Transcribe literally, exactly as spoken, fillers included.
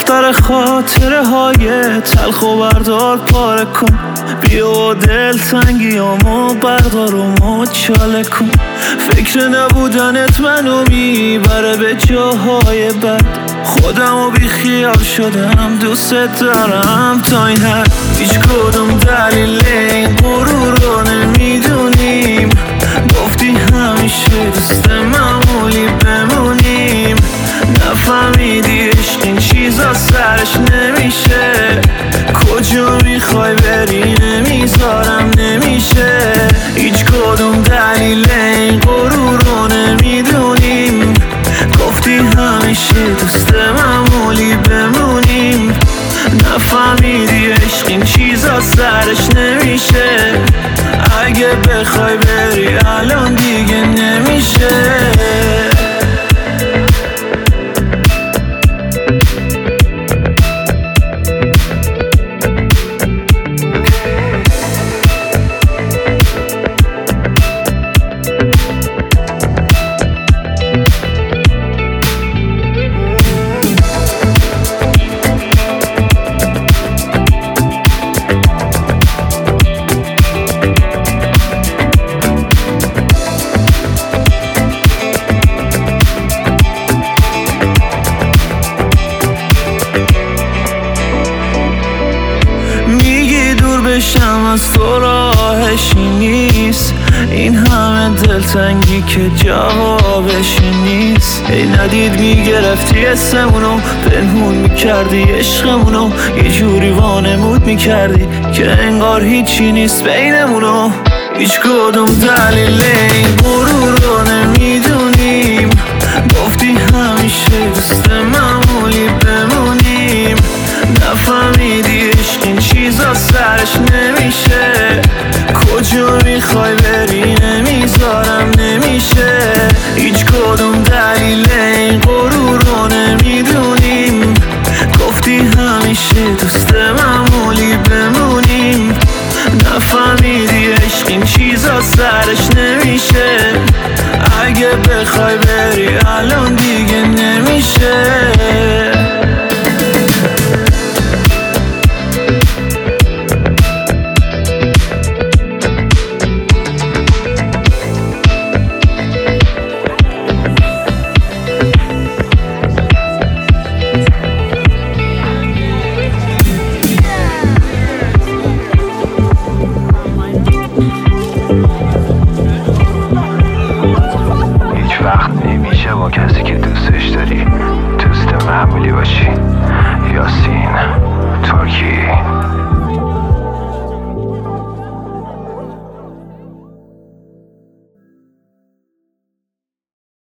دفتر خاطره های تلخ و بردار پاره کن، بیا دل تنگیامو بردار و مچاله کن. فکر نبودنت منو میبره به جاهای بد، خودم و بی خیال شدم دوست دارم تا این حد. هیچ کدوم دلیل این غرور رو نمیدونیم، گفتی همیشه دوست معمولی بمونیم. نفهمیدی عشق این چیزا سرش نمیشه، کجا میخوای بری نمیذارم نمیشه. هیچ کدوم دلیل این غرور رو نمیدونیم، گفتی همیشه دوست معمولی بمونیم. نفهمیدی عشق این چیزا سرش نمیشه، اگه بخوای بری الان دیگه نمیشه. بشم از تو راهشی نیست، این همه دلتنگی که جوابشی نیست. ای ندید میگرفتی اسمونو، پنهون میکردی عشقمونو، یه جوری وانمود میکردی که انگار هیچی نیست بینمونو. هیچ کدوم دلیل این غرور رو نمیدونیم، گفتی همیشه دوست معمولی بمونیم. نفهمیدی عشق این چیزا سرش نمیشه، کجا میخوای بری نمیذارم نمیشه. هیچ کدوم دلیل این غرور رو نمیدونیم، گفتی همیشه دوست معمولی بمونیم. نفهمیدی عشق این چیزا سرش نمیشه، اگه بخوای بری الان دیگه نمیشه.